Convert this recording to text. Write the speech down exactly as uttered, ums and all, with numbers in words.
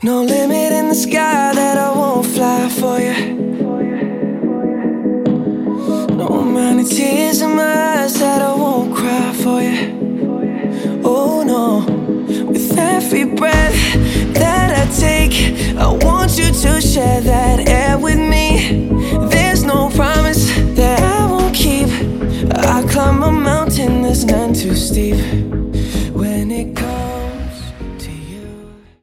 No limit in the sky that I won't fly for you. No amount of tears in my eyes that I won't cry for you. Oh no, with every breath that I take, I want you to share that air with me. There's no promise that I won't keep. I climb a mountain that's none too steep.